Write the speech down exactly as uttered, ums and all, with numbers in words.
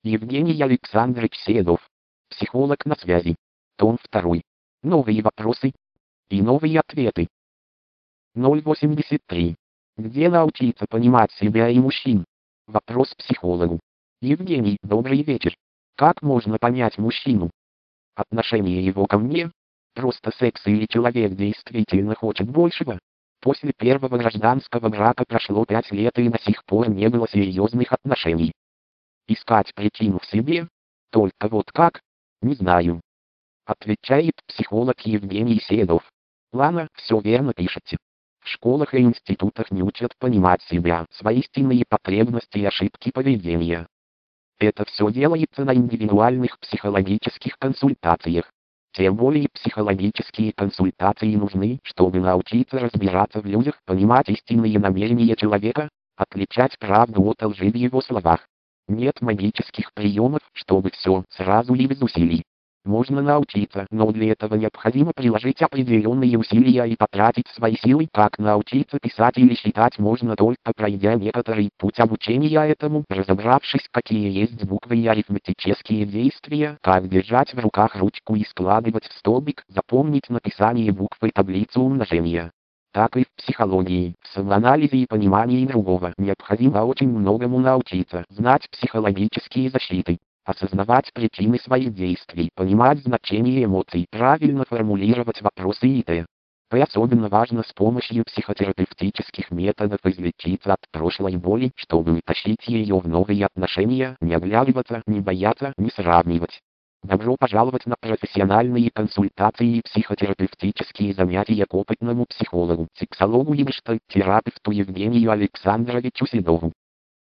Евгений Александрович Седов. Психолог на связи. Том второй. Новые вопросы и новые ответы. ноль восемьдесят три. Где научиться понимать себя и мужчин? Вопрос психологу. Евгений, добрый вечер. Как можно понять мужчину? Отношение его ко мне? Просто секс или человек действительно хочет большего? После первого гражданского брака прошло пять лет и до сих пор не было серьезных отношений. Искать причину в себе? Только вот как? Не знаю. Отвечает психолог Евгений Седов. Ладно, все верно пишете. В школах и институтах не учат понимать себя, свои истинные потребности и ошибки поведения. Это все делается на индивидуальных психологических консультациях. Тем более психологические консультации нужны, чтобы научиться разбираться в людях, понимать истинные намерения человека, отличать правду от лжи в его словах. Нет магических приемов, чтобы все сразу и без усилий. Можно научиться, но для этого необходимо приложить определенные усилия и потратить свои силы. Как научиться писать или считать можно только пройдя некоторый путь обучения этому, разобравшись, какие есть буквы и арифметические действия, как держать в руках ручку и складывать в столбик, запомнить написание буквы таблицу умножения. Так и в психологии, в самоанализе и понимании другого необходимо очень многому научиться, знать психологические защиты, осознавать причины своих действий, понимать значение эмоций, правильно формулировать вопросы и т.п. Особенно важно с помощью психотерапевтических методов излечиться от прошлой боли, чтобы утащить ее в новые отношения, не оглядываться, не бояться, не сравнивать. Добро пожаловать на профессиональные консультации и психотерапевтические занятия к опытному психологу, сексологу и гештальт-терапевту Евгению Александровичу Седову.